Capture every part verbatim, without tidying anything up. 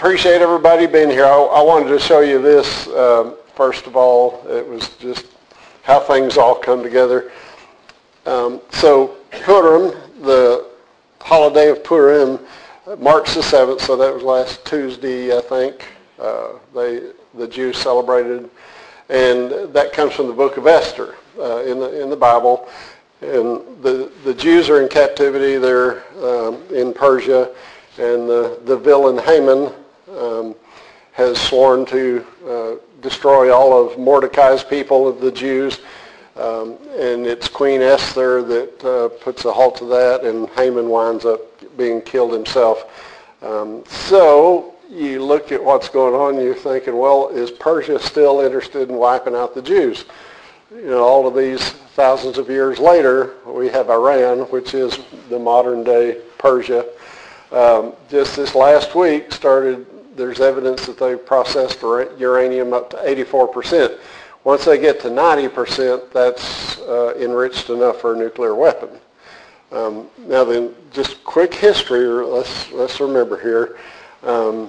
appreciate everybody being here. I, I wanted to show you this. Um, first of all, it was just how things all come together. Um, so Purim, the holiday of Purim, March the seventh, so that was last Tuesday, I think, uh, they the Jews celebrated. And that comes from the book of Esther uh, in the in the Bible. And the, the Jews are in captivity. They're um, in Persia. And the, the villain Haman um, has sworn to uh, destroy all of Mordecai's people, of the Jews. Um, and it's Queen Esther that uh, puts a halt to that, and Haman winds up being killed himself. Um, so you look at what's going on, you're thinking, well, is Persia still interested in wiping out the Jews? You know, all of these thousands of years later, we have Iran, which is the modern-day Persia. Um, just this last week started, there's evidence that they've processed uranium up to eighty-four percent. Once they get to ninety percent, that's uh, enriched enough for a nuclear weapon. Um, now then, just quick history, let's, let's remember here. Um,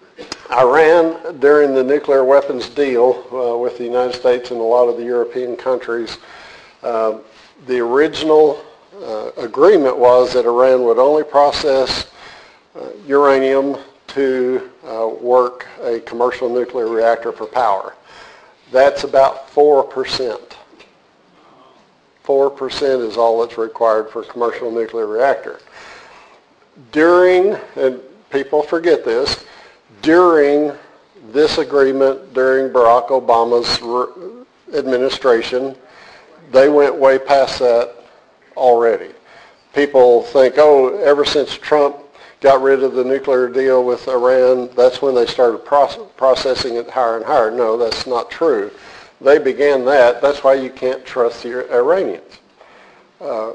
Iran, during the nuclear weapons deal uh, with the United States and a lot of the European countries, uh, the original uh, agreement was that Iran would only process uh, uranium to uh, work a commercial nuclear reactor for power. That's about four percent. four percent is all that's required for a commercial nuclear reactor. During, and people forget this, during this agreement, during Barack Obama's administration, they went way past that already. People think, oh, ever since Trump got rid of the nuclear deal with Iran, that's when they started proce- processing it higher and higher. No, that's not true. They began that. That's why you can't trust the Iranians. Uh,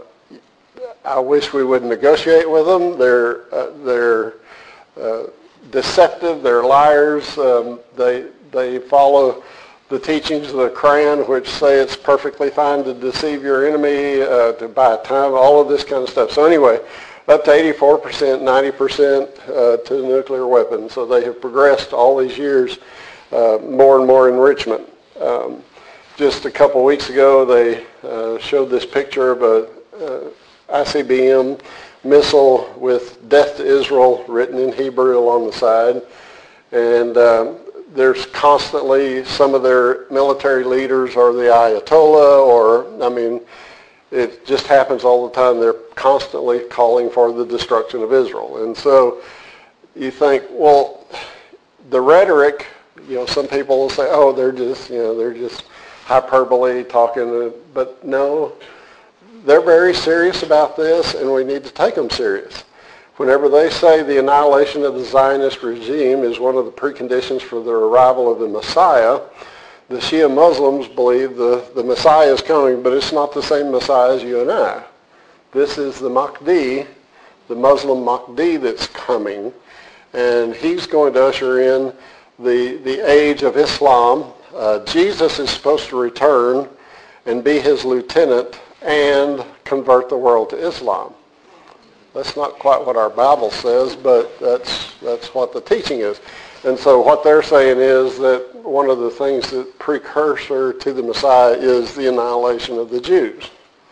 I wish we would negotiate with them. They're, uh, they're uh, deceptive. They're liars. Um, they, they follow the teachings of the Quran, which say it's perfectly fine to deceive your enemy, uh, to buy time, all of this kind of stuff. So anyway, up to eighty-four percent, ninety percent uh, to nuclear weapons. So they have progressed all these years, uh, more and more enrichment. Um, just a couple weeks ago, they uh, showed this picture of a uh, I C B M missile with "Death to Israel" written in Hebrew along the side. And um, there's constantly some of their military leaders or the Ayatollah, or, I mean, it just happens all the time. They're constantly calling for the destruction of Israel. And so you think, well, the rhetoric, you know, some people will say, oh, they're just, you know, they're just hyperbole talking. But no, they're very serious about this, and we need to take them serious. Whenever they say the annihilation of the Zionist regime is one of the preconditions for the arrival of the Messiah, the Shia Muslims believe the, the Messiah is coming, but it's not the same Messiah as you and I. This is the Mahdi, the Muslim Mahdi that's coming, and he's going to usher in the, the age of Islam. Uh, Jesus is supposed to return and be his lieutenant and convert the world to Islam. That's not quite what our Bible says, but that's that's what the teaching is. And so what they're saying is that one of the things that precursor to the Messiah is the annihilation of the Jews.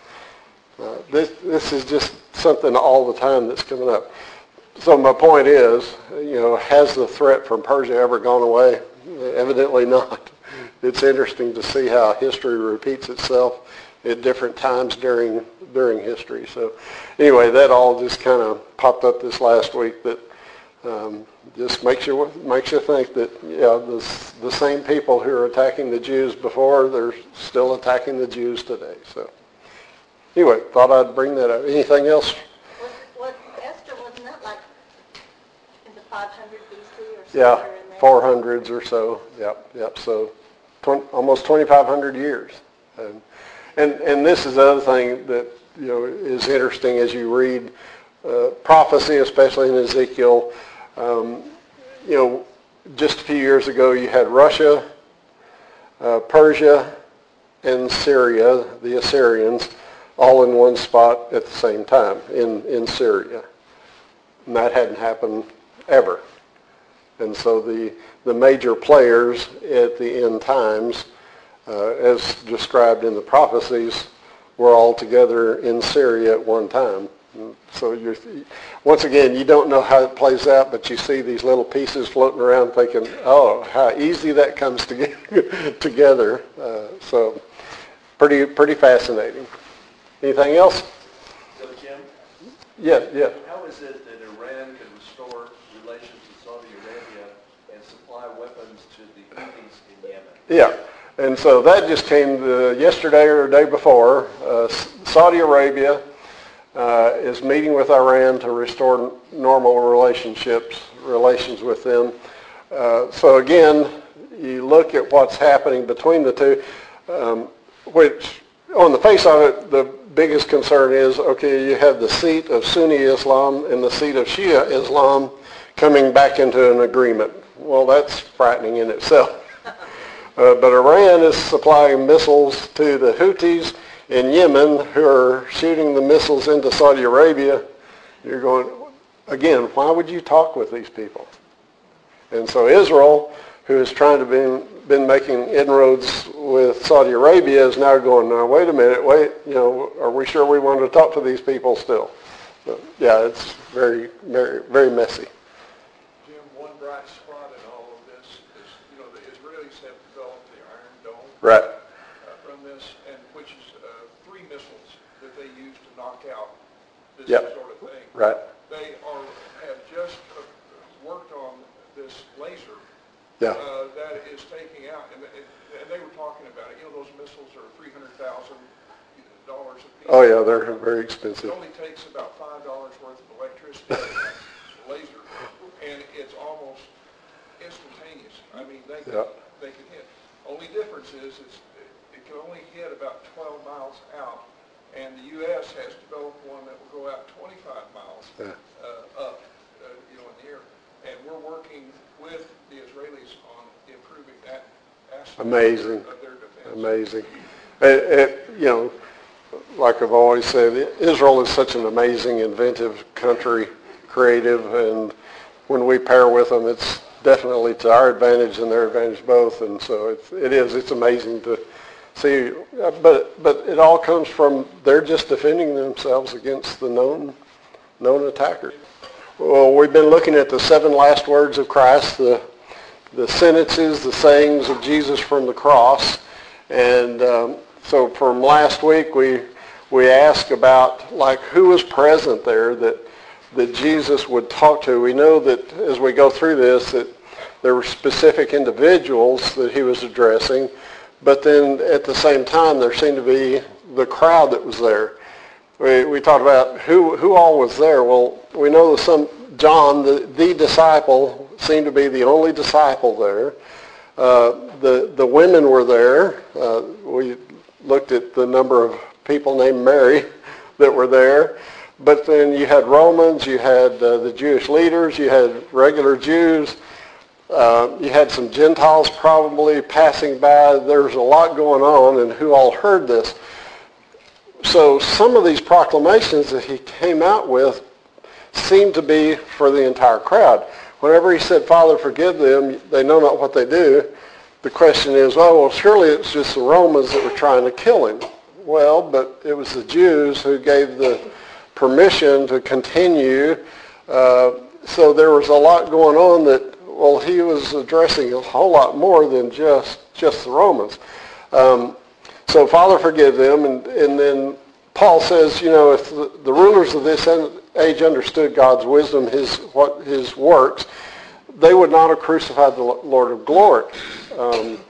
Uh, this this is just something all the time that's coming up. So my point is, you know, has the threat from Persia ever gone away? Evidently not. It's interesting to see how history repeats itself at different times during during history. So anyway, that all just kind of popped up this last week. That um, just makes you makes you think that yeah, the the same people who are attacking the Jews before, they're still attacking the Jews today. So anyway, thought I'd bring that up. Anything else? Was, was Esther, wasn't that like in the five hundred B C or something? Yeah, four hundreds or so. Yep, yep. So twenty, almost twenty-five hundred years. And, and and this is the other thing that you know is interesting as you read uh, prophecy, especially in Ezekiel. Um, you know, just a few years ago, you had Russia, uh, Persia, and Syria, the Assyrians, all in one spot at the same time in, in Syria. And that hadn't happened ever. And so the, the major players at the end times, uh, as described in the prophecies, were all together in Syria at one time. And so you're, once again, you don't know how it plays out, but you see these little pieces floating around thinking, oh, how easy that comes together. together. Uh, so pretty pretty fascinating. Anything else? So, Jim? Yeah, yeah. How is it that Iran can restore relations with Saudi Arabia and supply weapons to the Houthis in Yemen? Yeah, and so that just came uh, yesterday or the day before. Uh, Saudi Arabia uh, is meeting with Iran to restore normal relationships, relations with them. Uh, so again, you look at what's happening between the two, um, which on the face of it, the biggest concern is, okay, you have the seat of Sunni Islam and the seat of Shia Islam coming back into an agreement. Well, that's frightening in itself. Uh, but Iran is supplying missiles to the Houthis in Yemen who are shooting the missiles into Saudi Arabia. You're going, again, why would you talk with these people? And so Israel, who is trying to be been making inroads with Saudi Arabia, is now going, now wait a minute, wait, you know, are we sure we want to talk to these people still? So, yeah, it's very, very, very messy. Jim, one bright spot in all of this is, you know, the Israelis have developed the Iron Dome Right. uh, from this, and which is uh, three missiles that they use to knock out this Yep. sort of thing. Right. They are have just uh, worked on this laser Yeah. uh, that is taking out, and, and, and they were talking about it. You know, those missiles are three hundred thousand dollars a piece. Oh yeah, they're very It expensive. only takes about five dollars worth of electricity, laser, and it's almost instantaneous. I mean, they can, Yeah. they can hit. Only difference is it's, it can only hit about twelve miles out, and the U S has developed one that will go out twenty-five miles Yeah. uh, up, uh, you know, in the air. And we're working with the Israelis on improving that aspect Amazing. of their defense. Amazing. It, it, you know, like I've always said, Israel is such an amazing, inventive country, creative, and when we pair with them, it's definitely to our advantage and their advantage both. And so it's, it is, it's amazing to see. But but it all comes from they're just defending themselves against the known known attacker. Well, we've been looking at the seven last words of Christ, the the sentences, the sayings of Jesus from the cross. And um, so from last week, we we asked about, like, who was present there that that Jesus would talk to. We know that as we go through this, that there were specific individuals that he was addressing, but then at the same time, there seemed to be the crowd that was there. We, we talked about who who all was there. Well, we know that some John, the, the disciple, seemed to be the only disciple there. Uh, the the women were there. Uh, we looked at the number of people named Mary that were there. But then you had Romans, you had uh, the Jewish leaders, you had regular Jews, uh, you had some Gentiles probably passing by. There was a lot going on, and who all heard this. So some of these proclamations that he came out with seemed to be for the entire crowd. Whenever he said, Father, forgive them, they know not what they do, the question is, oh, well, surely it's just the Romans that were trying to kill him. Well, but it was the Jews who gave the permission to continue. Uh, so there was a lot going on that, well, he was addressing a whole lot more than just, just the Romans. Um, so, Father, forgive them. And, and then Paul says, you know, if the, the rulers of this age understood God's wisdom, his what his works, they would not have crucified the Lord of glory. Um,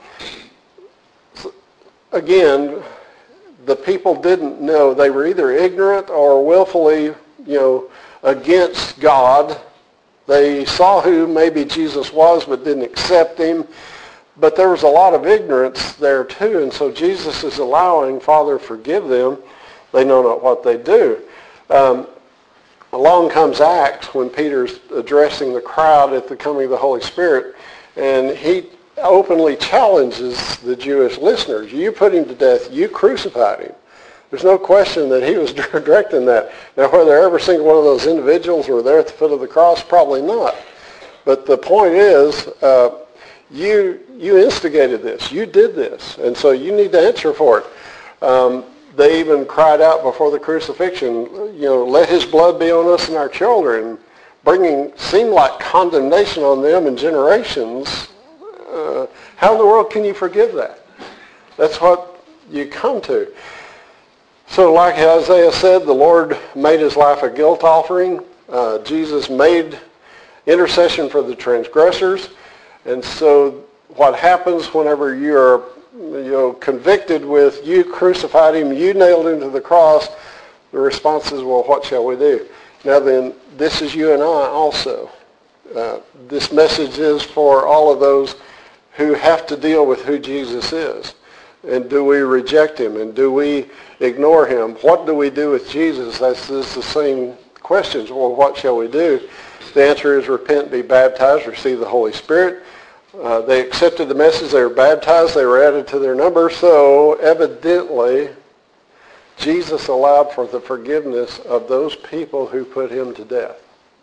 so again, the people didn't know. They were either ignorant or willfully, you know, against God. They saw who maybe Jesus was but didn't accept him. But there was a lot of ignorance there too. And so Jesus is allowing, Father, forgive them. They know not what they do. Um, along comes Acts when Peter's addressing the crowd at the coming of the Holy Spirit. And he openly challenges the Jewish listeners. You put him to death. You crucified him. There's no question that he was directing that. Now, whether every single one of those individuals were there at the foot of the cross, probably not. But the point is, uh, you you instigated this. You did this. And so you need to answer for it. Um, they even cried out before the crucifixion, you know, let his blood be on us and our children, bringing, seemed like condemnation on them and generations. Uh, how in the world can you forgive that? That's what you come to. So like Isaiah said, the Lord made his life a guilt offering. Uh, Jesus made intercession for the transgressors. And so what happens whenever you're you know, convicted with you crucified him, you nailed him to the cross, the response is, well, what shall we do? Now then, this is you and I also. Uh, this message is for all of those who have to deal with who Jesus is. And do we reject him? And do we ignore him? What do we do with Jesus? That's just the same questions. Well, what shall we do? The answer is repent, be baptized, receive the Holy Spirit. Uh, they accepted the message. They were baptized. They were added to their number. So evidently, Jesus allowed for the forgiveness of those people who put him to death.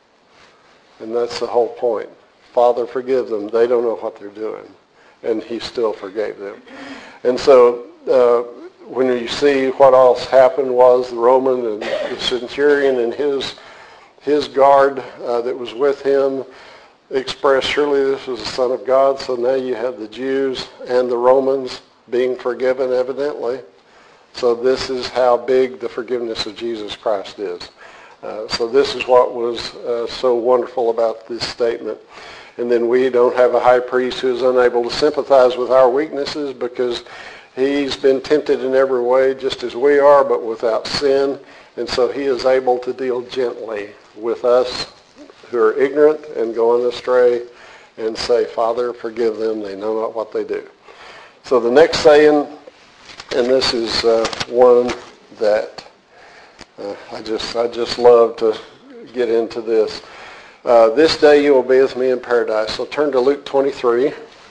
And that's the whole point. Father, forgive them. They don't know what they're doing. And he still forgave them. And so uh, when you see what else happened was the Roman and the centurion and his his guard uh, that was with him expressed, surely this was the Son of God. So now you have the Jews and the Romans being forgiven evidently. So this is how big the forgiveness of Jesus Christ is. Uh, so this is what was uh, so wonderful about this statement. And then we don't have a high priest who is unable to sympathize with our weaknesses because he's been tempted in every way just as we are, but without sin. And so he is able to deal gently with us who are ignorant and going astray and say, Father, forgive them. They know not what they do. So the next saying, and this is uh, one that uh, I just I just love to get into this. Uh, this day you will be with me in paradise. So turn to Luke twenty-three.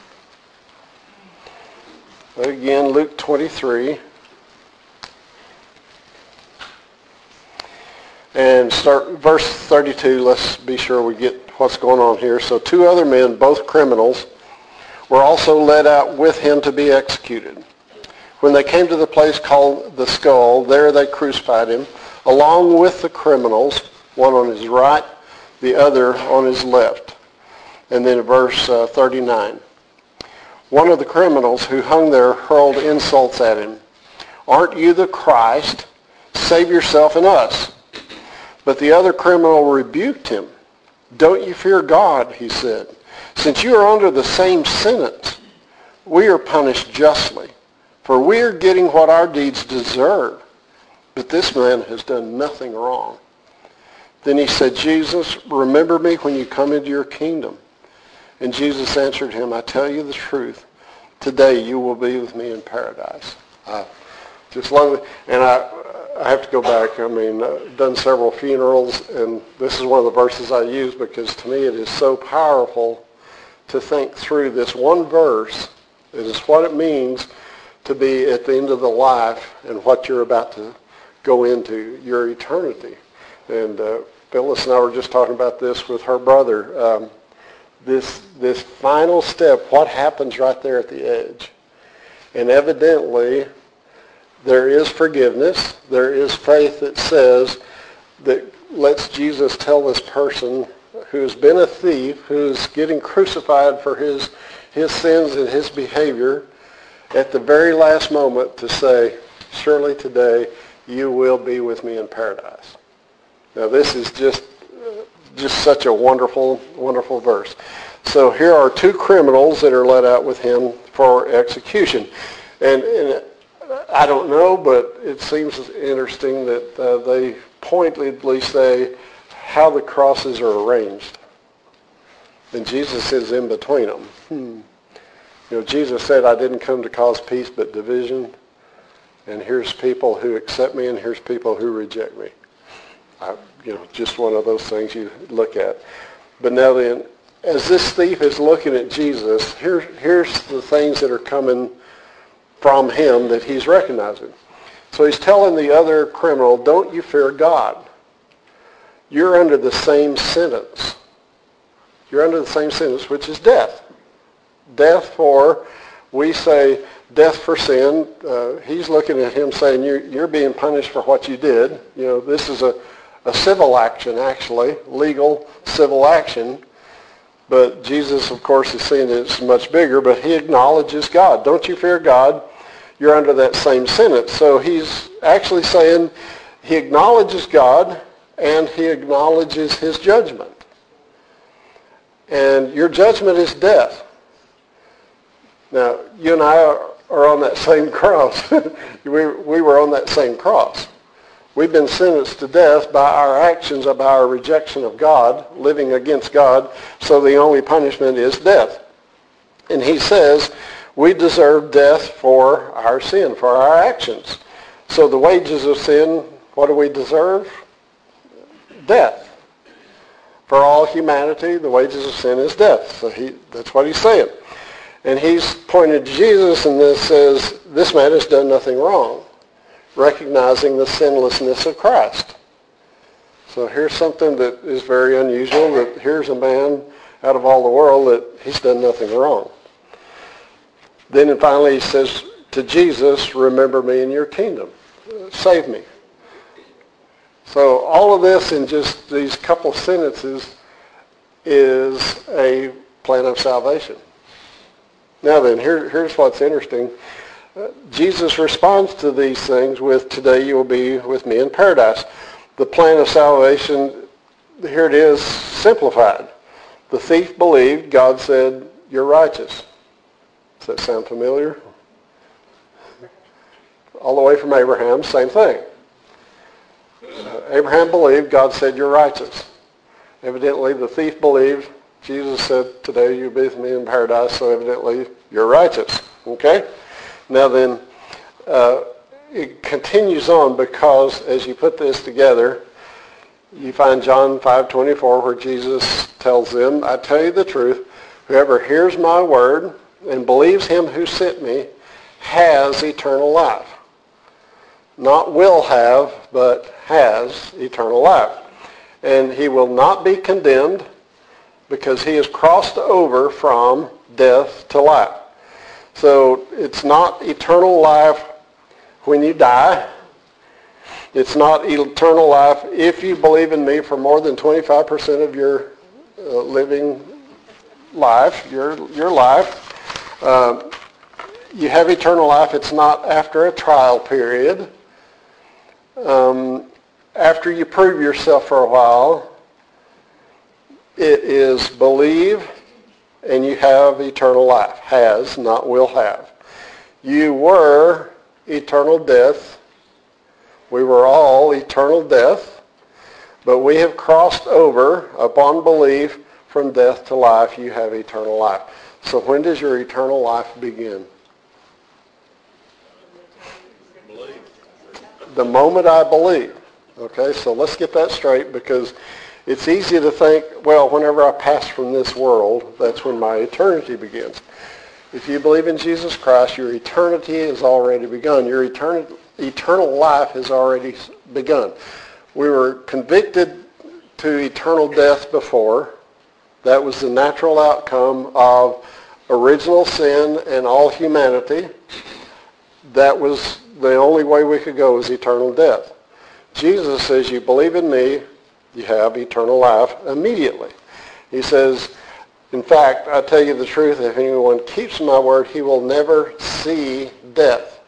Again, Luke twenty-three. And start verse thirty-two. Let's be sure we get what's going on here. So two other men, both criminals, were also led out with him to be executed. When they came to the place called the Skull, there they crucified him, along with the criminals, one on his right, the other on his left. And then verse uh, thirty-nine. One of the criminals who hung there hurled insults at him. Aren't you the Christ? Save yourself and us. But the other criminal rebuked him. Don't you fear God, he said. Since you are under the same sentence, we are punished justly. For we are getting what our deeds deserve. But this man has done nothing wrong. Then he said, Jesus, remember me when you come into your kingdom. And Jesus answered him, I tell you the truth. Today you will be with me in paradise. I just love it. And I, I have to go back. I mean, I've done several funerals, and this is one of the verses I use because to me it is so powerful to think through this one verse. It is what it means to be at the end of the life and what you're about to go into, your eternity. And uh, Phyllis and I were just talking about this with her brother. Um, this this final step, what happens right there at the edge? And evidently, there is forgiveness. There is faith that says that lets Jesus tell this person who's been a thief, who's getting crucified for his his sins and his behavior, at the very last moment to say, surely today you will be with me in paradise. Now this is just just such a wonderful, wonderful verse. So here are two criminals that are let out with him for execution. And, and I don't know, but it seems interesting that uh, they pointedly say how the crosses are arranged. And Jesus is in between them. Hmm. You know, Jesus said, I didn't come to cause peace but division. And here's people who accept me and here's people who reject me. I, you know, just one of those things you look at. But now then, as this thief is looking at Jesus, here, here's the things that are coming from him that he's recognizing. So he's telling the other criminal, don't you fear God. You're under the same sentence. You're under the same sentence, which is death. Death for, we say, death for sin. Uh, he's looking at him saying, you're, you're being punished for what you did. You know, this is a, a civil action, actually, legal civil action. But Jesus, of course, is saying it's much bigger, but he acknowledges God. Don't you fear God? You're under that same sentence. So he's actually saying he acknowledges God and he acknowledges his judgment. And your judgment is death. Now, you and I are, are on that same cross. we, we were on that same cross. We've been sentenced to death by our actions, by our rejection of God, living against God, so the only punishment is death. And he says we deserve death for our sin, for our actions. So the wages of sin, what do we deserve? Death. For all humanity, the wages of sin is death. So he, that's what he's saying. And he's pointed to Jesus and this says, this man has done nothing wrong, recognizing the sinlessness of Christ. So here's something that is very unusual, that here's a man out of all the world that he's done nothing wrong. Then finally he says to Jesus, remember me in your kingdom. Save me. So all of this in just these couple sentences is a plan of salvation. Now then, here, here's what's interesting. Uh, Jesus responds to these things with, today you will be with me in paradise. The plan of salvation, here it is, simplified. The thief believed. God said, you're righteous. Does that sound familiar? All the way from Abraham, same thing. Uh, Abraham believed. God said, you're righteous. Evidently, the thief believed. Jesus said, today you'll be with me in paradise, so evidently you're righteous. Okay? Now then, uh, it continues on because as you put this together, you find John five twenty-four where Jesus tells them, I tell you the truth, whoever hears my word and believes him who sent me has eternal life. Not will have, but has eternal life. And he will not be condemned because he has crossed over from death to life. So it's not eternal life when you die. It's not eternal life if you believe in me for more than twenty-five percent of your uh, living life, your, your life. Uh, you have eternal life. It's not after a trial period. Um, after you prove yourself for a while, it is believe and you have eternal life. Has, not will have. You were eternal death. We were all eternal death, but we have crossed over upon belief from death to life. You have eternal life. So when does your eternal life begin? Believe. The moment I believe. Okay, so let's get that straight because it's easy to think, well, whenever I pass from this world, that's when my eternity begins. If you believe in Jesus Christ, your eternity has already begun. Your eternal, eternal life has already begun. We were convicted to eternal death before. That was the natural outcome of original sin and all humanity. That was the only way we could go was eternal death. Jesus says, you believe in me, you have eternal life immediately. He says, in fact, I tell you the truth, if anyone keeps my word, he will never see death.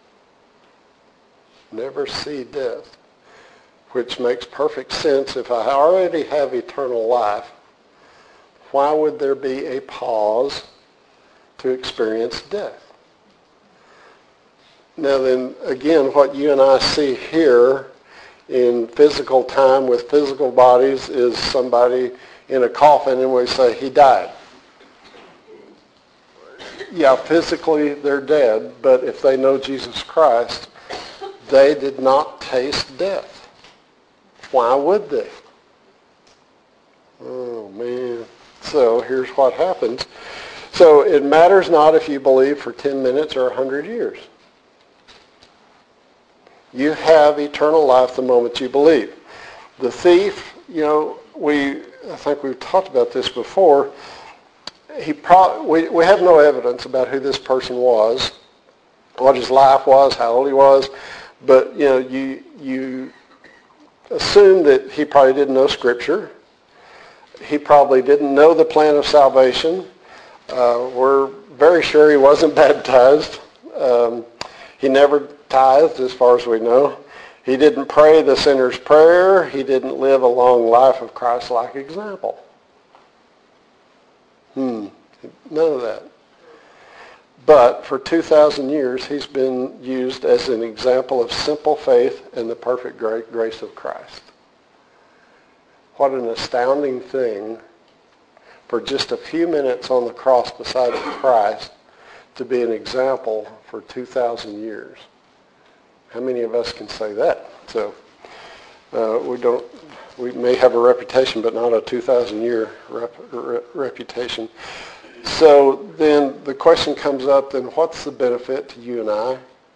Never see death. Which makes perfect sense. If I already have eternal life, why would there be a pause to experience death? Now then, again, what you and I see here in physical time with physical bodies is somebody in a coffin and we say he died. Yeah, physically they're dead, but if they know Jesus Christ, they did not taste death. Why would they? Oh man. So here's what happens. So it matters not if you believe for ten minutes or one hundred years. You have eternal life the moment you believe. The thief, you know, we I think we've talked about this before, he pro- we, we have no evidence about who this person was, what his life was, how old he was, but you know, you you assume that he probably didn't know Scripture. He probably didn't know the plan of salvation. Uh, we're very sure he wasn't baptized. Um, he never tithed, as far as we know. He didn't pray the sinner's prayer. He didn't live a long life of Christ-like example. Hmm, none of that. But for two thousand years, he's been used as an example of simple faith and the perfect grace of Christ. What an astounding thing for just a few minutes on the cross beside Christ to be an example for two thousand years. How many of us can say that? So uh, we don't. We may have a reputation, but not a two thousand year rep, re, reputation. So then the question comes up, then what's the benefit to you and I?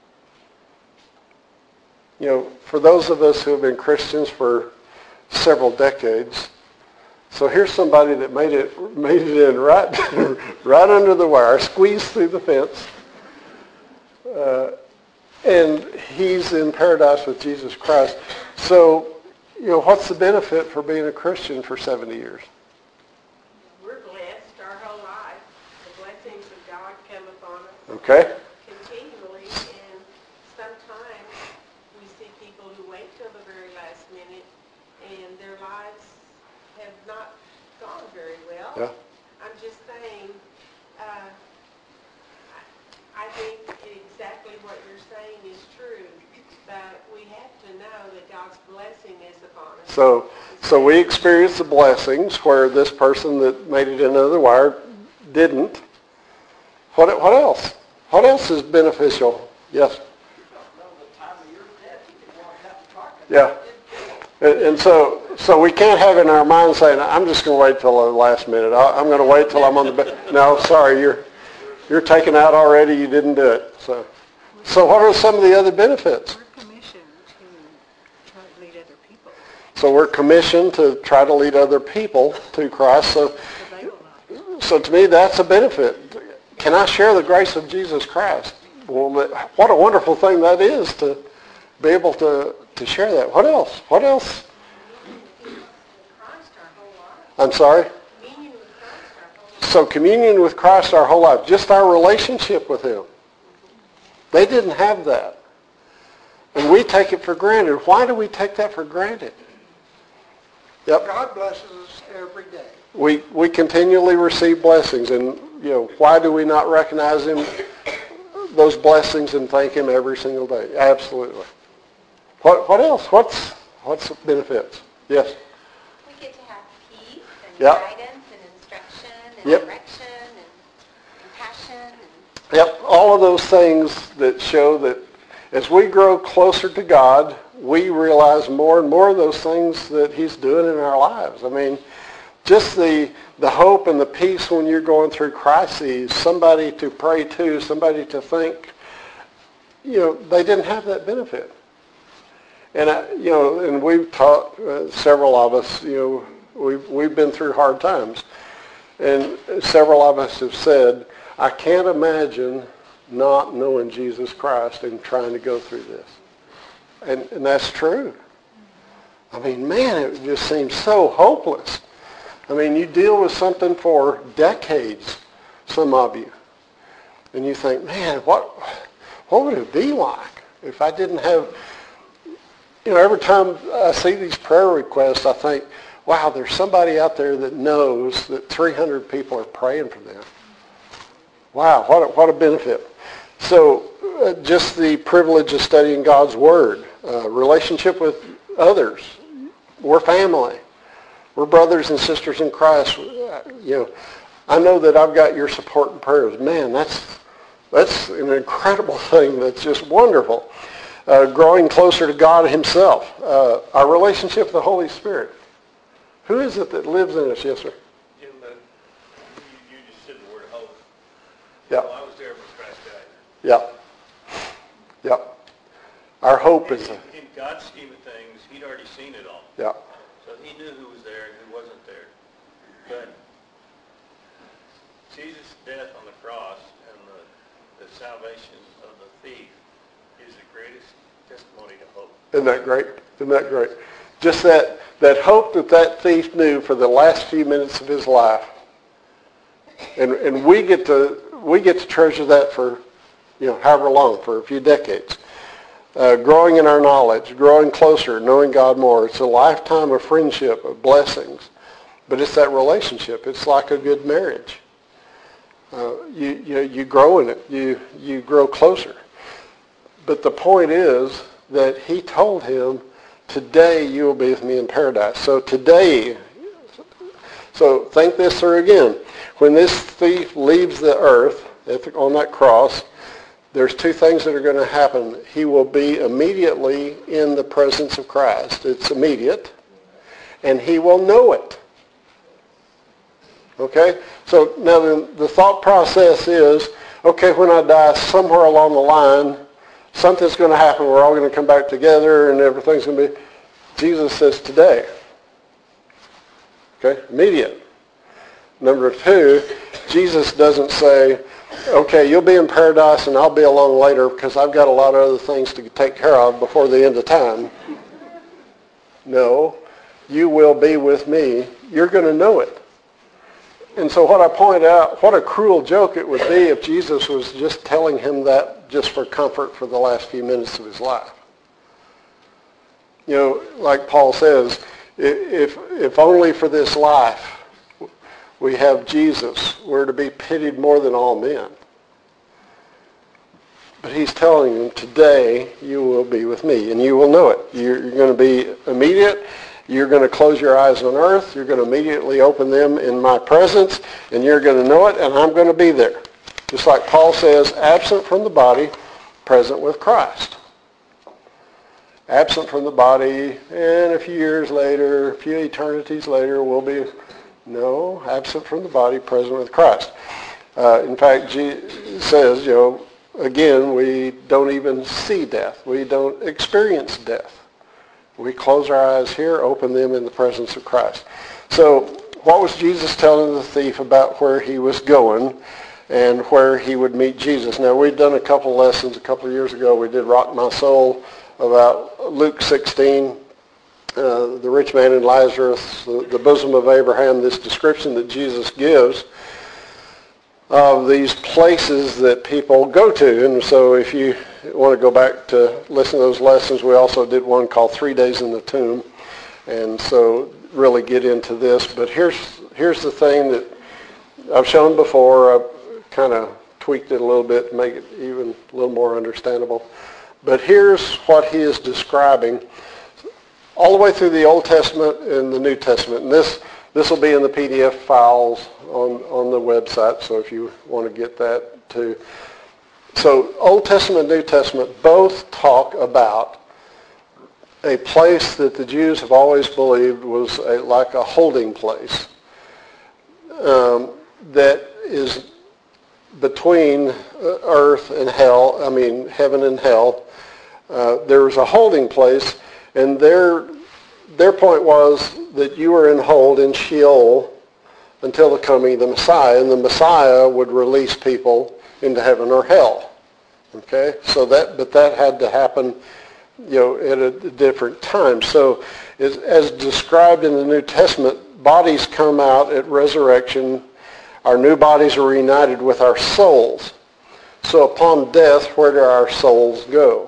You know, for those of us who have been Christians for several decades, so here's somebody that made it made it in right right under the wire, squeezed through the fence, uh, and he's in paradise with Jesus Christ. So, you know, what's the benefit for being a Christian for seventy years? We're blessed our whole life. The blessings of God come upon us Okay. continually, and sometimes we see people who wait till the very last minute, and their lives have not gone very well. Yeah. I'm just saying, uh, I I think exactly what you're saying is true, but we have to know that God's blessing is upon us. So, so we experienced the blessings where this person that made it into the wire didn't. What, what else? What else is beneficial? Yes? Yeah. And, and so, so we can't have in our mind saying, I'm just going to wait till the last minute. I, I'm going to wait till I'm on the bed. No, sorry, you're you're taken out already. You didn't do it. So, so what are some of the other benefits? We're commissioned to try to lead other people. So we're commissioned to try to lead other people to Christ. So, So they will not. so to me, that's a benefit. Can I share the grace of Jesus Christ? Well, what a wonderful thing that is to be able to, to share that. What else? What else? Christ our whole life. I'm sorry? Communion with Christ our whole life. So communion with Christ our whole life, just our relationship with Him. They didn't have that. And we take it for granted. Why do we take that for granted? Yep. God blesses us every day. We we continually receive blessings, and you know, why do we not recognize Him, those blessings, and thank Him every single day? Absolutely. What what else? What's what's the benefits? Yes. We get to have peace and Yep. guidance and instruction and Yep. direction and compassion. And Yep, all of those things that show that as we grow closer to God, we realize more and more of those things that He's doing in our lives. I mean, just the the hope and the peace when you're going through crises, somebody to pray to, somebody to think, you know, they didn't have that benefit. And, I, you know, and we've taught, uh, several of us, you know, we've, we've been through hard times. And several of us have said, I can't imagine not knowing Jesus Christ and trying to go through this. And, and that's true. I mean, man, it just seems so hopeless. I mean, you deal with something for decades, some of you. And you think, man, what what would it be like if I didn't have, you know, every time I see these prayer requests, I think, wow, there's somebody out there that knows that three hundred people are praying for them. Wow, what a, what a benefit. So uh, just the privilege of studying God's Word, uh, relationship with others. We're family. We're brothers and sisters in Christ. Uh, you know, I know that I've got your support and prayers. Man, that's that's an incredible thing. That's just wonderful. Uh, growing closer to God Himself. Uh, our relationship with the Holy Spirit. Who is it that lives in us? Yes, sir. Jim, uh, you, you just said the word hope. Yeah. Well, I was there when Christ died. Yeah. Yeah. Our hope is, In, in God's scheme of things, He'd already seen it all. yeah. So He knew who was there and who wasn't there. good. Jesus' death on the cross and the, the salvation of the thief is the greatest testimony to hope. Isn't that great? Isn't that great? Just that, that hope that that thief knew for the last few minutes of his life. And, and we get to, we get to treasure that for, you know, however long, for a few decades. Uh, growing in our knowledge, growing closer, knowing God more. It's a lifetime of friendship, of blessings. But it's that relationship. It's like a good marriage. Uh, you, you, you grow in it. You, you grow closer. But the point is that he told him, today you will be with me in paradise. So today, so think this through again. When this thief leaves the earth on that cross, there's two things that are going to happen. He will be immediately in the presence of Christ. It's immediate. And he will know it. Okay? So now the, the thought process is, okay, when I die, somewhere along the line, something's going to happen. We're all going to come back together and everything's going to be... Jesus says today. Okay? Immediate. Number two, Jesus doesn't say, okay, you'll be in paradise and I'll be along later because I've got a lot of other things to take care of before the end of time. No, you will be with me. You're going to know it. And so what I point out, what a cruel joke it would be if Jesus was just telling him that just for comfort for the last few minutes of his life. You know, like Paul says, if, if only for this life we have Jesus, we're to be pitied more than all men. But he's telling them, today you will be with me, and you will know it. You're, you're going to be immediate. You're going to close your eyes on earth. You're going to immediately open them in my presence, and you're going to know it, and I'm going to be there. Just like Paul says, absent from the body, present with Christ. Absent from the body, and a few years later, a few eternities later, we'll be... No, absent from the body, present with Christ. Uh, in fact, Jesus says, you know, again, we don't even see death. We don't experience death. We close our eyes here, open them in the presence of Christ. So what was Jesus telling the thief about where he was going and where he would meet Jesus? Now, we'd done a couple lessons a couple of years ago. We did Rock My Soul about Luke sixteen. Uh, the rich man and Lazarus, the, the bosom of Abraham, this description that Jesus gives of these places that people go to. And so if you want to go back to listen to those lessons, we also did one called Three Days in the Tomb. And so really get into this. But here's, here's the thing that I've shown before. I've kind of tweaked it a little bit to make it even a little more understandable. But here's what he is describing all the way through the Old Testament and the New Testament. And this this will be in the P D F files on, on the website, so if you want to get that too. So Old Testament and New Testament both talk about a place that the Jews have always believed was a, like a holding place um, that is between earth and hell, I mean heaven and hell. Uh, there was a holding place. And their their point was that you were in hold in Sheol until the coming of the Messiah, and the Messiah would release people into heaven or hell. Okay, so that but that had to happen, you know, at a different time. So, as, as described in the New Testament, bodies come out at resurrection. Our new bodies are reunited with our souls. So, upon death, where do our souls go?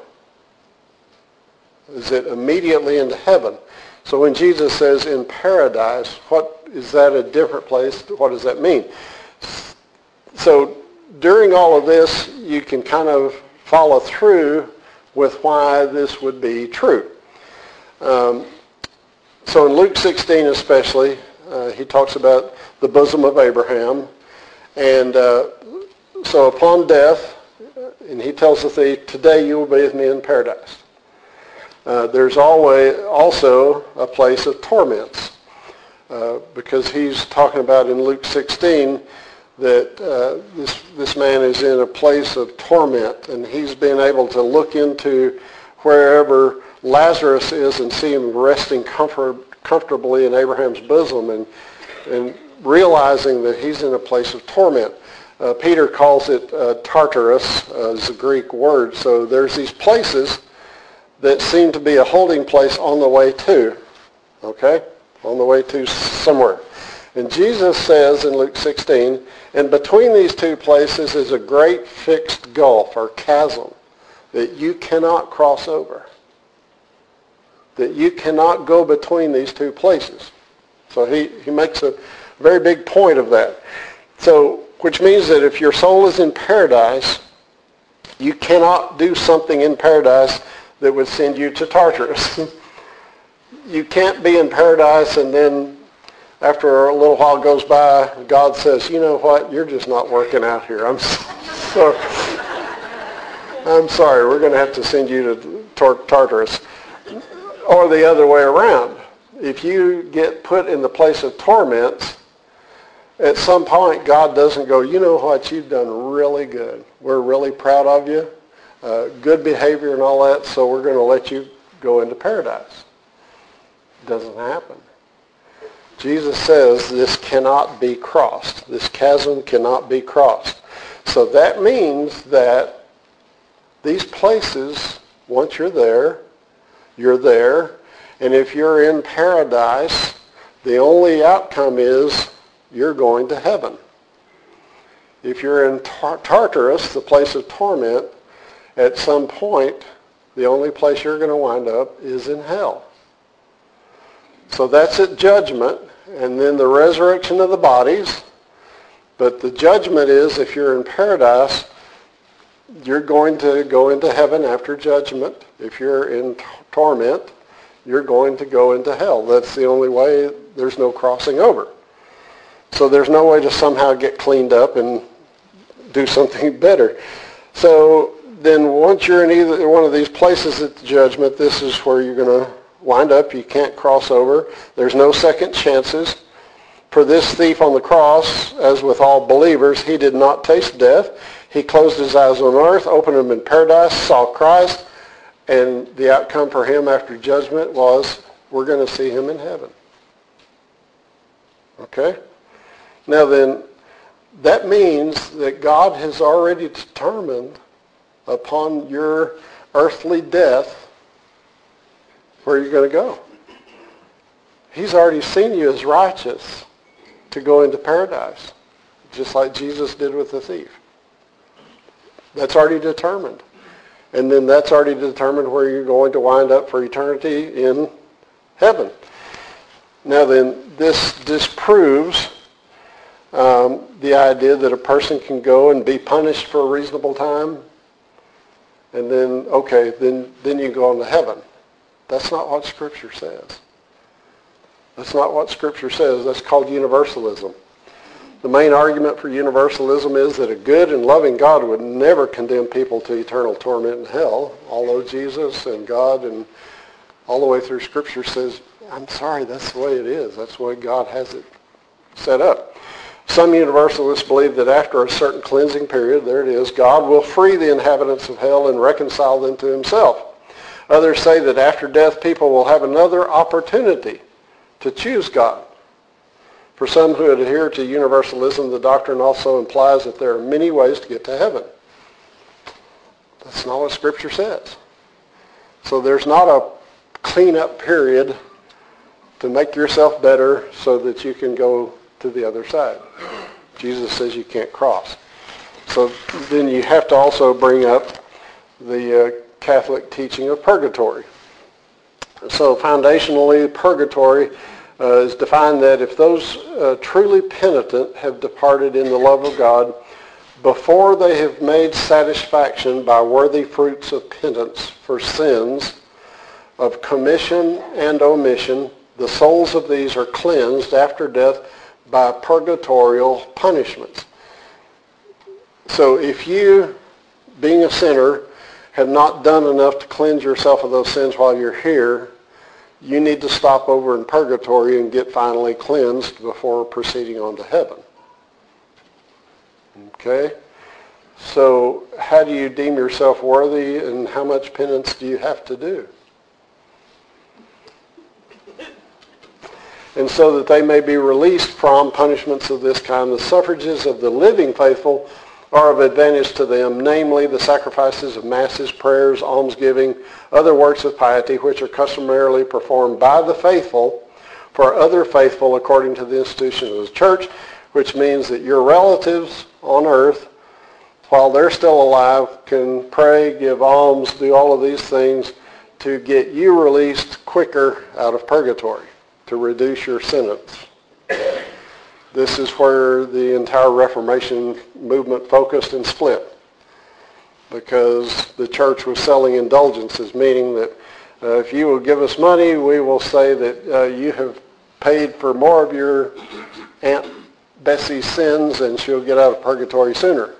Is it immediately into heaven? So when Jesus says in paradise, what is that a different place? What does that mean? So during all of this, you can kind of follow through with why this would be true. Um, so in Luke sixteen especially, uh, he talks about the bosom of Abraham. And uh, so upon death, and he tells the thief, today you will be with me in paradise. Uh, there's always also a place of torments uh, because he's talking about in Luke sixteen that uh, this this man is in a place of torment, and he's been able to look into wherever Lazarus is and see him resting comfort, comfortably in Abraham's bosom, and and realizing that he's in a place of torment. Uh, Peter calls it uh, Tartarus, uh, is the Greek word. So there's these places that seem to be a holding place on the way to, okay? On the way to somewhere. And Jesus says in Luke sixteen, and between these two places is a great fixed gulf or chasm that you cannot cross over. That you cannot go between these two places. So he, he makes a very big point of that. So, which means that if your soul is in paradise, you cannot do something in paradise that would send you to Tartarus. You can't be in paradise and then after a little while goes by, God says, you know what, you're just not working out here. I'm sorry. I'm sorry, we're going to have to send you to Tar- Tartarus. Or the other way around. If you get put in the place of torments, at some point God doesn't go, you know what, you've done really good. We're really proud of you. Uh, good behavior and all that, so we're going to let you go into paradise. Doesn't happen. Jesus says this cannot be crossed. This chasm cannot be crossed. So that means that these places, once you're there, you're there. And if you're in paradise, the only outcome is you're going to heaven. If you're in Tar- Tartarus, the place of torment, at some point, the only place you're going to wind up is in hell. So that's at judgment, and then the resurrection of the bodies. But the judgment is, if you're in paradise, you're going to go into heaven after judgment. If you're in t- torment, you're going to go into hell. That's the only way. There's no crossing over. So there's no way to somehow get cleaned up and do something better. So then once you're in either one of these places at the judgment, this is where you're going to wind up. You can't cross over. There's no second chances. For this thief on the cross, as with all believers, he did not taste death. He closed his eyes on earth, opened them in paradise, saw Christ, and the outcome for him after judgment was, we're going to see him in heaven. Okay? Now then, that means that God has already determined upon your earthly death where you're going to go. He's already seen you as righteous to go into paradise, just like Jesus did with the thief. That's already determined. And then that's already determined where you're going to wind up for eternity in heaven. Now then, this disproves um, the idea that a person can go and be punished for a reasonable time, and then, okay, then, then you go on to heaven. That's not what Scripture says. That's not what Scripture says. That's called universalism. The main argument for universalism is that a good and loving God would never condemn people to eternal torment in hell, although Jesus and God and all the way through Scripture says, I'm sorry, that's the way it is. That's the way God has it set up. Some universalists believe that after a certain cleansing period, there it is, God will free the inhabitants of hell and reconcile them to himself. Others say that after death, people will have another opportunity to choose God. For some who adhere to universalism, the doctrine also implies that there are many ways to get to heaven. That's not what Scripture says. So there's not a clean-up period to make yourself better so that you can go to the other side. Jesus says you can't cross. So then you have to also bring up the uh, Catholic teaching of purgatory. So foundationally, purgatory uh, is defined that if those uh, truly penitent have departed in the love of God, before they have made satisfaction by worthy fruits of penance for sins of commission and omission, the souls of these are cleansed after death by purgatorial punishments. So if you, being a sinner, have not done enough to cleanse yourself of those sins while you're here, you need to stop over in purgatory and get finally cleansed before proceeding on to heaven. Okay? So how do you deem yourself worthy, and how much penance do you have to do? and so that they may be released from punishments of this kind. The suffrages of the living faithful are of advantage to them, namely the sacrifices of masses, prayers, almsgiving, other works of piety, which are customarily performed by the faithful for other faithful according to the institution of the church, which means that your relatives on earth, while they're still alive, can pray, give alms, do all of these things to get you released quicker out of purgatory, to reduce your sentence. This is where the entire Reformation movement focused and split, because the church was selling indulgences, meaning that uh, if you will give us money, we will say that uh, you have paid for more of your Aunt Bessie's sins and she'll get out of purgatory sooner.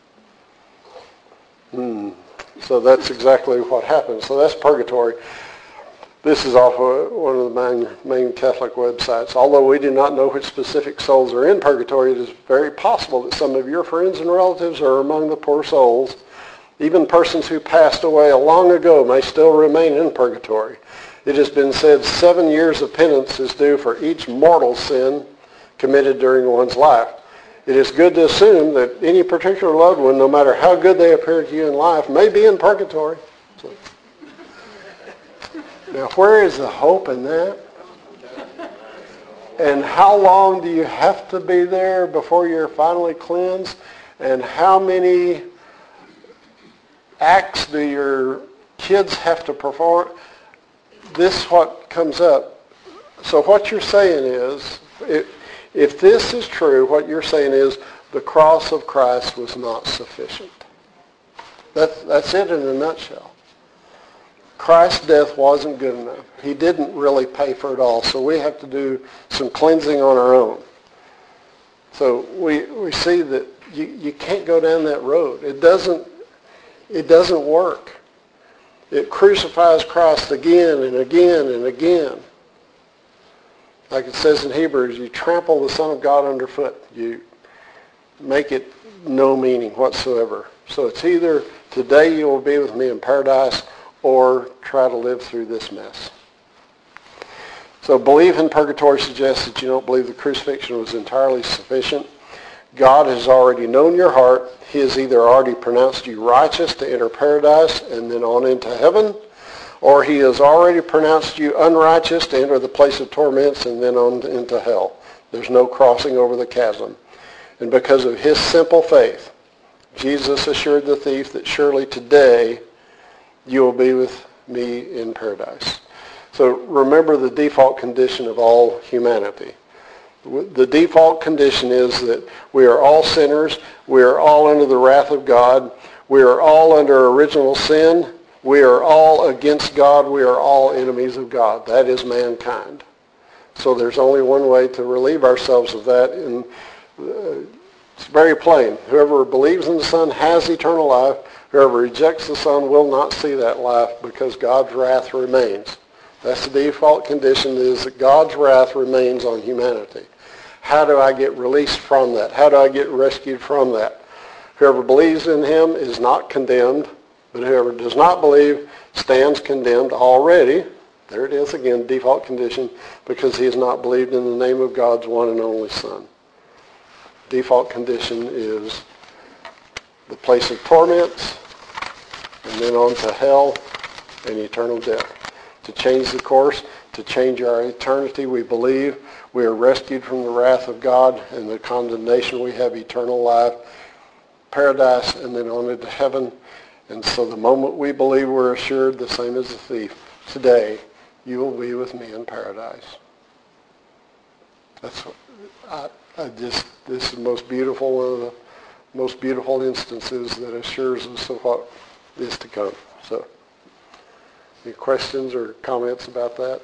Hmm. So that's exactly what happens. So that's purgatory. This is off of one of the main, main Catholic websites. Although we do not know which specific souls are in purgatory, it is very possible that some of your friends and relatives are among the poor souls. Even persons who passed away long ago may still remain in purgatory. It has been said seven years of penance is due for each mortal sin committed during one's life. It is good to assume that any particular loved one, no matter how good they appear to you in life, may be in purgatory. So, now, where is the hope in that? And how long do you have to be there before you're finally cleansed? And how many acts do your kids have to perform? This is what comes up. So what you're saying is, if, if this is true, what you're saying is the cross of Christ was not sufficient. That, that's it in a nutshell. Christ's death wasn't good enough. He didn't really pay for it all, so we have to do some cleansing on our own. So we we see that you, you can't go down that road. It doesn't it doesn't work. It crucifies Christ again and again and again. Like it says in Hebrews, you trample the Son of God underfoot. You make it no meaning whatsoever. So it's either today you will be with me in paradise, or try to live through this mess. So belief in purgatory suggests that you don't believe the crucifixion was entirely sufficient. God has already known your heart. He has either already pronounced you righteous to enter paradise and then on into heaven, or he has already pronounced you unrighteous to enter the place of torments and then on into hell. There's no crossing over the chasm. And because of his simple faith, Jesus assured the thief that surely today you will be with me in paradise. So remember the default condition of all humanity. The default condition is that we are all sinners. We are all under the wrath of God. We are all under original sin. We are all against God. We are all enemies of God. That is mankind. So there's only one way to relieve ourselves of that, and uh, it's very plain. Whoever believes in the Son has eternal life. Whoever rejects the Son will not see that life because God's wrath remains. That's the default condition, is that God's wrath remains on humanity. How do I get released from that? How do I get rescued from that? Whoever believes in him is not condemned, but whoever does not believe stands condemned already. There it is again, default condition, because he has not believed in the name of God's one and only Son. Default condition is the place of torments, and then on to hell and eternal death. To change the course, to change our eternity, we believe we are rescued from the wrath of God and the condemnation. We have eternal life, paradise, and then on into heaven. And so the moment we believe we're assured, the same as the thief, today you will be with me in paradise. That's what I, I just, this is the most beautiful, one of the most beautiful instances that assures us of what is to come. So, any questions or comments about that?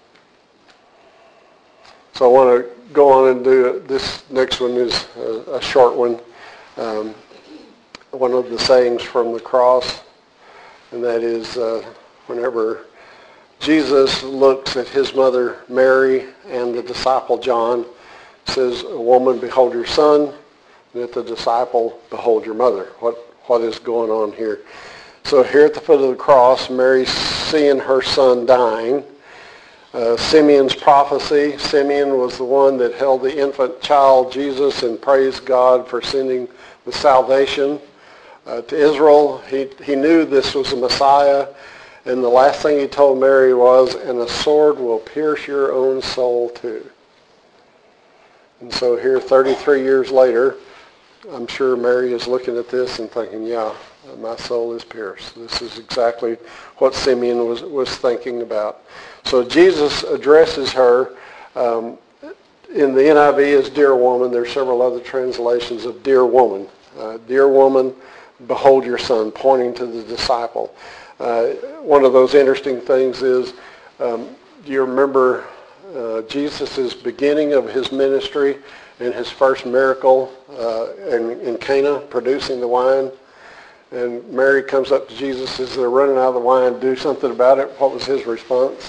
So I want to go on and do it. This next one is a, a short one. Um, one of the sayings from the cross, and that is uh, whenever Jesus looks at his mother Mary and the disciple John, says, "A woman, behold your son," and at the disciple, "Behold your mother." What what is going on here? So here at the foot of the cross, Mary's seeing her son dying. uh, Simeon's prophecy. Simeon was the one that held the infant child Jesus and praised God for sending the salvation uh, to Israel. He, he knew this was the Messiah. And the last thing he told Mary was, and a sword will pierce your own soul too. And so here thirty-three years later, I'm sure Mary is looking at this and thinking, yeah, my soul is pierced. This is exactly what Simeon was, was thinking about. So Jesus addresses her um, in the N I V as dear woman. There's several other translations of dear woman. Uh, dear woman, behold your son, pointing to the disciple. Uh, one of those interesting things is, um, do you remember uh, Jesus' beginning of his ministry and his first miracle uh, in, in Cana, producing the wine? And Mary comes up to Jesus as they're running out of the wine, do something about it. What was his response?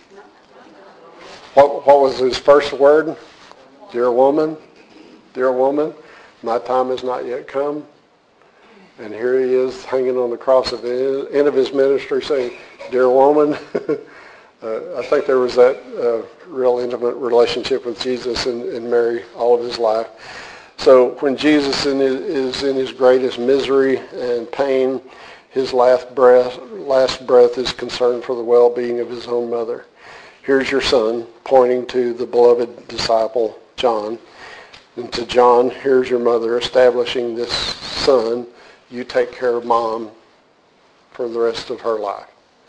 What, what was his first word? Dear woman, dear woman, my time has not yet come. And here he is hanging on the cross at the end of his ministry saying, dear woman. uh, I think there was that uh, real intimate relationship with Jesus and, and Mary all of his life. So when Jesus in his, is in his greatest misery and pain, his last breath, last breath is concerned for the well-being of his own mother. Here's your son, pointing to the beloved disciple, John. And to John, here's your mother, establishing this son. You take care of mom for the rest of her life.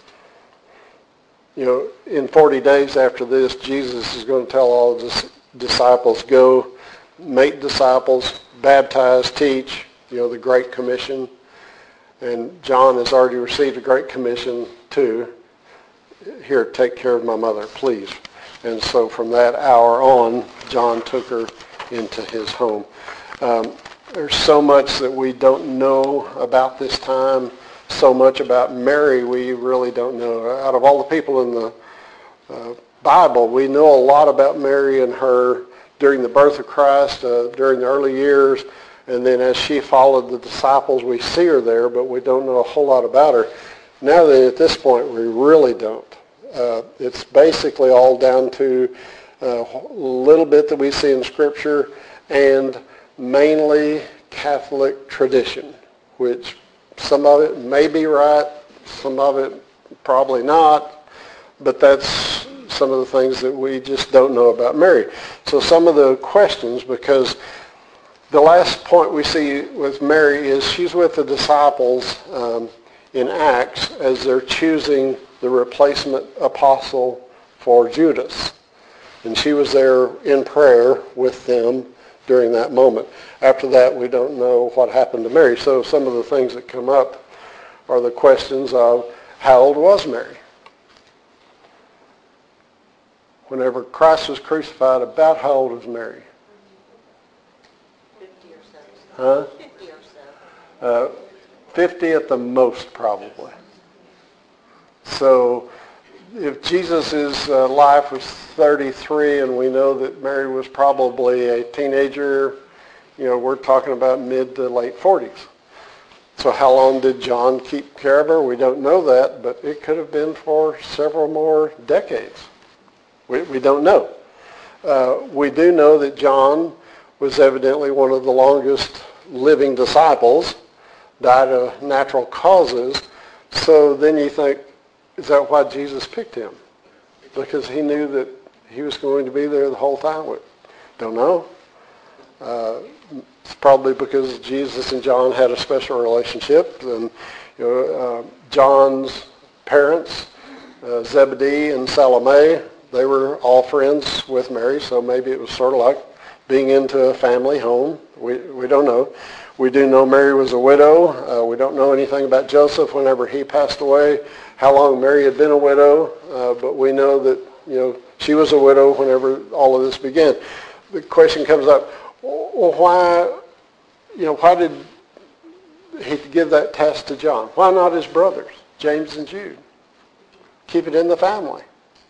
You know, in forty days after this, Jesus is going to tell all of his disciples, go make disciples, baptize, teach, you know, the Great Commission. And John has already received a Great Commission too. Here, take care of my mother, please. And so from that hour on, John took her into his home. Um, There's so much that we don't know about this time, so much about Mary we really don't know. Out of all the people in the uh, Bible, we know a lot about Mary and her during the birth of Christ, uh, during the early years, and then as she followed the disciples, we see her there, but we don't know a whole lot about her. Now that at this point, we really don't. Uh, it's basically all down to a little bit that we see in Scripture and mainly Catholic tradition, which some of it may be right, some of it probably not, but that's some of the things that we just don't know about Mary. So some of the questions, because the last point we see with Mary is she's with the disciples um, in Acts as they're choosing the replacement apostle for Judas. And she was there in prayer with them during that moment. After that, we don't know what happened to Mary. So some of the things that come up are the questions of how old was Mary? Whenever Christ was crucified, about how old was Mary? Fifty or so. Huh? Fifty or so. Uh, fifty at the most, probably. So if Jesus' uh, life was thirty-three and we know that Mary was probably a teenager, you know, we're talking about mid to late forties. So how long did John keep care of her? We don't know that, but it could have been for several more decades. We, we don't know. Uh, we do know that John was evidently one of the longest living disciples, died of natural causes. So then you think, is that why Jesus picked him? Because he knew that he was going to be there the whole time? We don't know. Uh, it's probably because Jesus and John had a special relationship. And you know, uh, John's parents, uh, Zebedee and Salome, they were all friends with Mary, so maybe it was sort of like being into a family home. We we don't know. We do know Mary was a widow. Uh, we don't know anything about Joseph whenever he passed away, how long Mary had been a widow, uh, but we know that, you know, she was a widow whenever all of this began. The question comes up, well, why, you know, why did he give that task to John? Why not his brothers, James and Jude? Keep it in the family.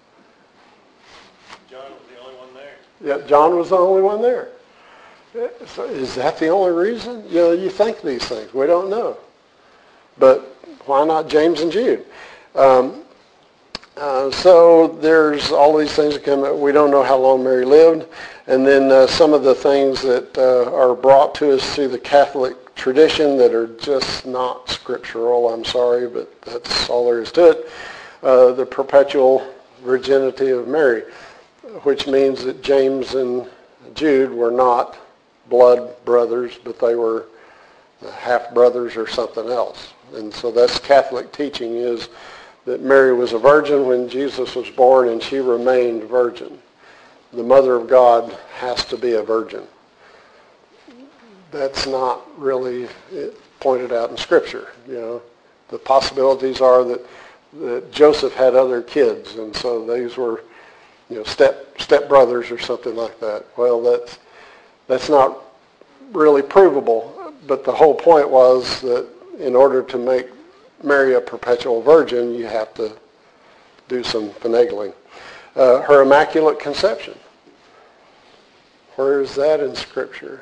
John was the only one there. Yeah, John was the only one there. So is that the only reason? You know, you think these things. We don't know. But why not James and Jude? Um, Uh, so there's all these things that come up. We don't know how long Mary lived. And then uh, some of the things that uh, are brought to us through the Catholic tradition that are just not scriptural. I'm sorry, but that's all there is to it. Uh, the perpetual virginity of Mary, which means that James and Jude were not blood brothers, but they were half-brothers or something else. And so that's Catholic teaching, is that Mary was a virgin when Jesus was born, and she remained virgin. The mother of God has to be a virgin. That's not really pointed out in Scripture. You know, the possibilities are that, that Joseph had other kids, and so these were, you know, step step brothers or something like that. Well, that's that's not really provable. But the whole point was that in order to make Mary a perpetual virgin, you have to do some finagling. Uh, her Immaculate Conception. Where is that in Scripture?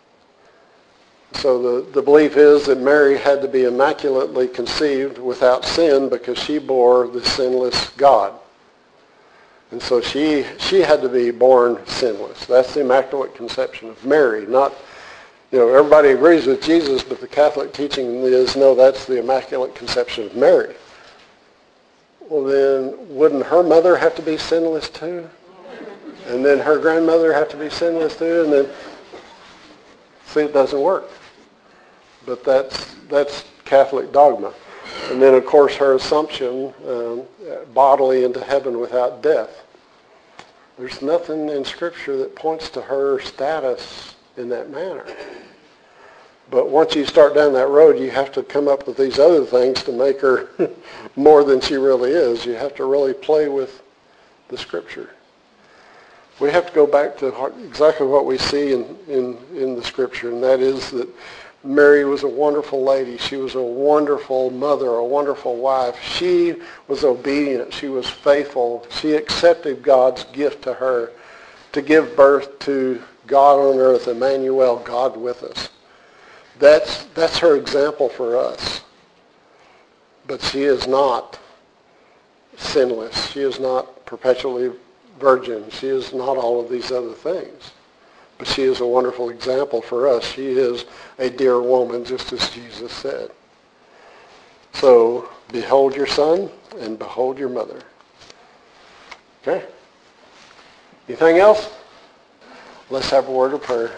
So the, the belief is that Mary had to be immaculately conceived without sin because she bore the sinless God. And so she she had to be born sinless. That's the Immaculate Conception of Mary, not... You know, everybody agrees with Jesus, but the Catholic teaching is, no, that's the Immaculate Conception of Mary. Well, then, wouldn't her mother have to be sinless too? And then her grandmother have to be sinless too? And then, see, it doesn't work. But that's that's Catholic dogma. And then, of course, her Assumption um, bodily into heaven without death. There's nothing in Scripture that points to her status in that manner. But once you start down that road, you have to come up with these other things to make her more than she really is. You have to really play with the Scripture. We have to go back to exactly what we see in, in, in the Scripture, and that is that Mary was a wonderful lady. She was a wonderful mother, a wonderful wife. She was obedient. She was faithful. She accepted God's gift to her to give birth to God on earth, Emmanuel, God with us. That's that's her example for us. But she is not sinless. She is not perpetually virgin. She is not all of these other things. But she is a wonderful example for us. She is a dear woman, just as Jesus said. So, behold your son and behold your mother. Okay? Anything else? Let's have a word of prayer.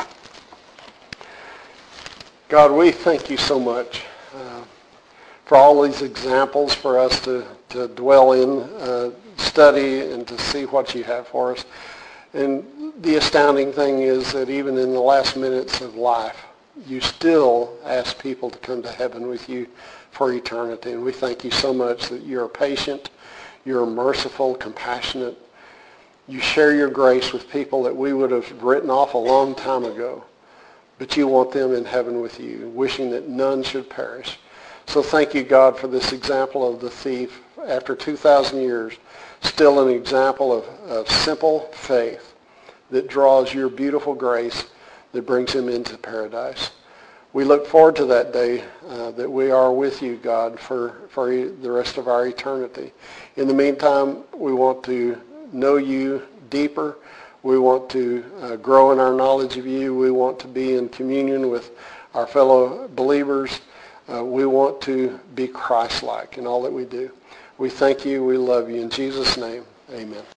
God, we thank you so much uh, for all these examples for us to, to dwell in, uh, study, and to see what you have for us. And the astounding thing is that even in the last minutes of life, you still ask people to come to heaven with you for eternity. And we thank you so much that you're patient, you're merciful, compassionate. You share your grace with people that we would have written off a long time ago. But you want them in heaven with you, wishing that none should perish. So thank you, God, for this example of the thief, after two thousand years, still an example of, of simple faith that draws your beautiful grace that brings him into paradise. We look forward to that day uh, that we are with you, God, for, for the rest of our eternity. In the meantime, we want to know you deeper. We want to uh, grow in our knowledge of you. We want to be in communion with our fellow believers. Uh, we want to be Christ-like in all that we do. We thank you. We love you. In Jesus' name, amen.